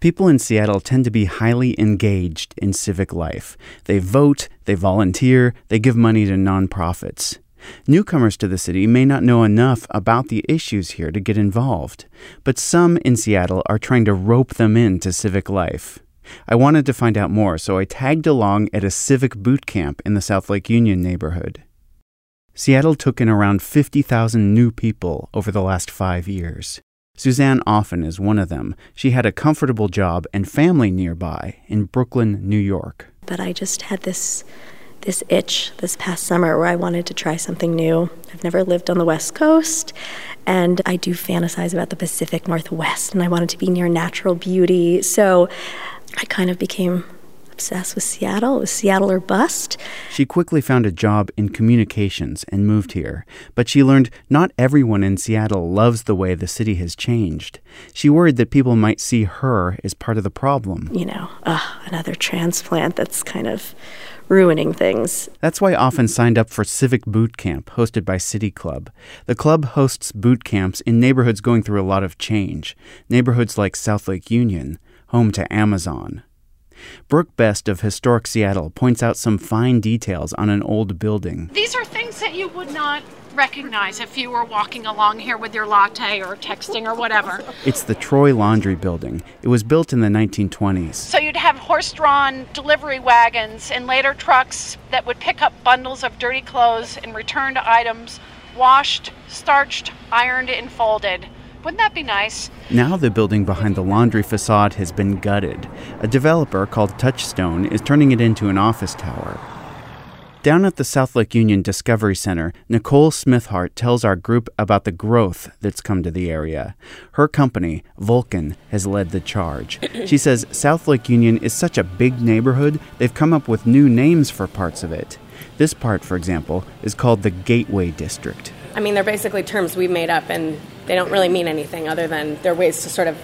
People in Seattle tend to be highly engaged in civic life. They vote, they volunteer, they give money to nonprofits. Newcomers to the city may not know enough about the issues here to get involved, but some in Seattle are trying to rope them into civic life. I wanted to find out more, so I tagged along at a civic boot camp in the South Lake Union neighborhood. Seattle took in around 50,000 new people over the last 5 years. Suzanne Offen is one of them. She had a comfortable job and family nearby in Brooklyn, New York. But I just had this itch this past summer where I wanted to try something new. I've never lived on the West Coast, and I do fantasize about the Pacific Northwest, and I wanted to be near natural beauty. So I kind of became obsessed with Seattle. It was Seattle or bust. She quickly found a job in communications and moved here, but she learned not everyone in Seattle loves the way the city has changed. She worried that people might see her as part of the problem. Another transplant that's kind of ruining things. That's why Offen signed up for Civic Boot Camp, hosted by City Club. The club hosts boot camps in neighborhoods going through a lot of change. Neighborhoods like South Lake Union, home to Amazon. Brooke Best of Historic Seattle points out some fine details on an old building. These are things that you would not recognize if you were walking along here with your latte or texting or whatever. It's the Troy Laundry Building. It was built in the 1920s. So you'd have horse-drawn delivery wagons and later trucks that would pick up bundles of dirty clothes and returned items washed, starched, ironed, and folded. Wouldn't that be nice? Now the building behind the laundry facade has been gutted. A developer called Touchstone is turning it into an office tower. Down at the South Lake Union Discovery Center, Nicole Smithhart tells our group about the growth that's come to the area. Her company, Vulcan, has led the charge. She says South Lake Union is such a big neighborhood, they've come up with new names for parts of it. This part, for example, is called the Gateway District. I mean, they're basically terms we made up, and they don't really mean anything other than they're ways to sort of,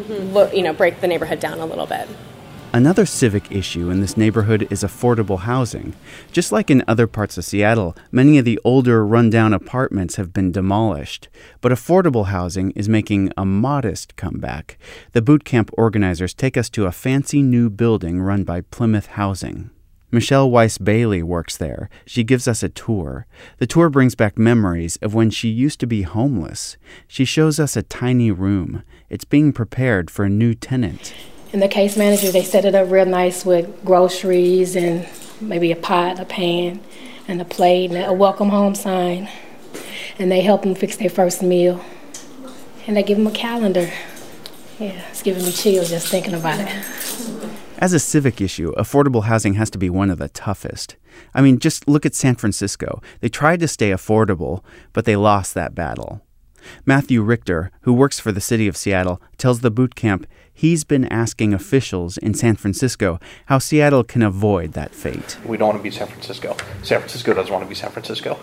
break the neighborhood down a little bit. Another civic issue in this neighborhood is affordable housing. Just like in other parts of Seattle, many of the older, run-down apartments have been demolished. But affordable housing is making a modest comeback. The boot camp organizers take us to a fancy new building run by Plymouth Housing. Michelle Weiss-Bailey works there. She gives us a tour. The tour brings back memories of when she used to be homeless. She shows us a tiny room. It's being prepared for a new tenant. And the case manager, they set it up real nice with groceries and maybe a pot, a pan, and a plate, and a welcome home sign. And they help them fix their first meal. And they give them a calendar. Yeah, it's giving me chills just thinking about it. As a civic issue, affordable housing has to be one of the toughest. I mean, just look at San Francisco. They tried to stay affordable, but they lost that battle. Matthew Richter, who works for the city of Seattle, tells the boot camp he's been asking officials in San Francisco how Seattle can avoid that fate. We don't want to be San Francisco. San Francisco doesn't want to be San Francisco.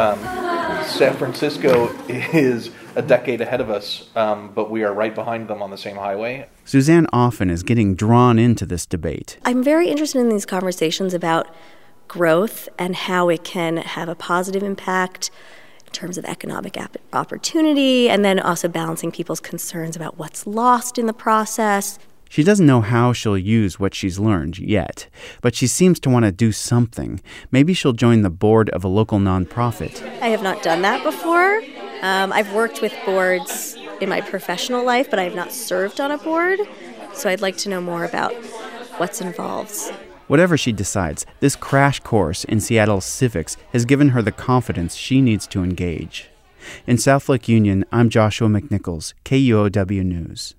San Francisco is a decade ahead of us, but we are right behind them on the same highway. Suzanne Offen is getting drawn into this debate. I'm very interested in these conversations about growth and how it can have a positive impact in terms of economic opportunity, and then also balancing people's concerns about what's lost in the process. She doesn't know how she'll use what she's learned yet, but she seems to want to do something. Maybe she'll join the board of a local nonprofit. I have not done that before. I've worked with boards in my professional life, but I have not served on a board, so I'd like to know more about what's involved. Whatever she decides, this crash course in Seattle's civics has given her the confidence she needs to engage. In South Lake Union, I'm Joshua McNichols, KUOW News.